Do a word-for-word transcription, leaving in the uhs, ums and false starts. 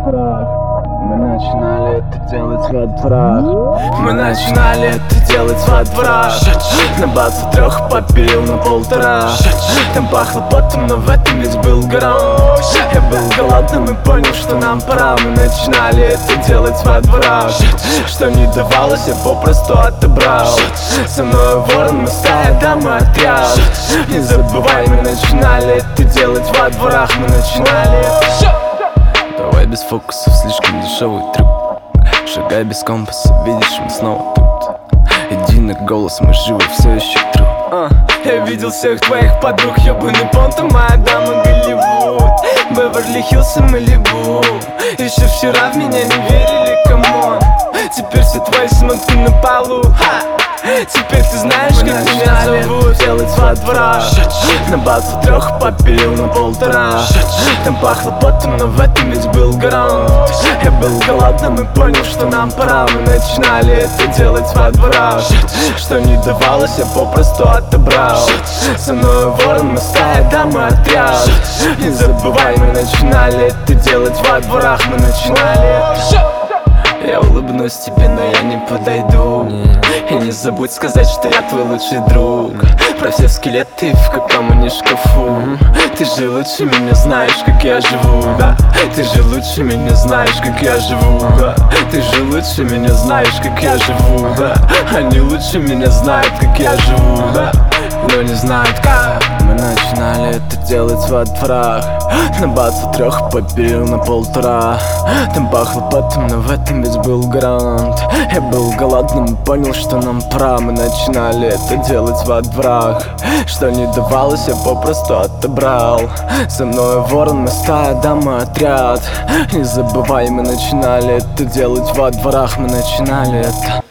дворах. Мы начинали это делать во дворах. Мы начинали это делать во дворах. На двадцать трех попилил на полтора. Там пахло потом, но в этом ведь был граунд. Я был голодным и понял, что нам пора. Мы начинали это делать во дворах. Что не давалось, я попросту отобрал. Со мной ворон, мы стая, да мы отряд. Не забывай, мы начинали это делать во дворах. Мы начинали это. Давай без фокусов, слишком дешевый трюк. Шагай без компаса, видишь, мы снова тут. Единый голос, мы живы, все еще тру. uh, Я видел всех твоих подруг, ёбаный понт, моя дама Голливуд. Беверли-Хиллз и Малибу. Еще вчера в меня не верили, камон. Теперь все твои смотки на полу. Ха! Теперь ты знаешь, мы как меня зовут. Делать во дворах. На двадцать трех попилил на полтора. Там пахло потом, но в этом ведь был граунд. Я был голодным и понял, что нам пора. Мы начинали это делать во дворах. Что не давалось, я попросту отобрал. Со мной ворон, мы стая, да мы отряд. Не забывай, мы начинали это делать во дворах. Мы начинали это. Я улыбнусь тебе, но я не подойду. И не забудь сказать, что я твой лучший друг. Про все скелеты в каком они шкафу. Ты же лучше меня знаешь, как я живу, да. Ты же лучше меня знаешь, как я живу, да. Ты же лучше меня знаешь, как я живу, да. Они лучше меня знают, как я живу, да. Но не знают как. Мы начинали это делать во дворах. На двадцать трех попилил на полтора. Там пахло потом, но в этом ведь был граунд. Я был голодным и понял, что нам пора. Мы начинали это делать во дворах. Что не давалось, я попросту отобрал. Со мной ворон, мы стая, да мы отряд. Не забывай, мы начинали это делать во дворах. Мы начинали это.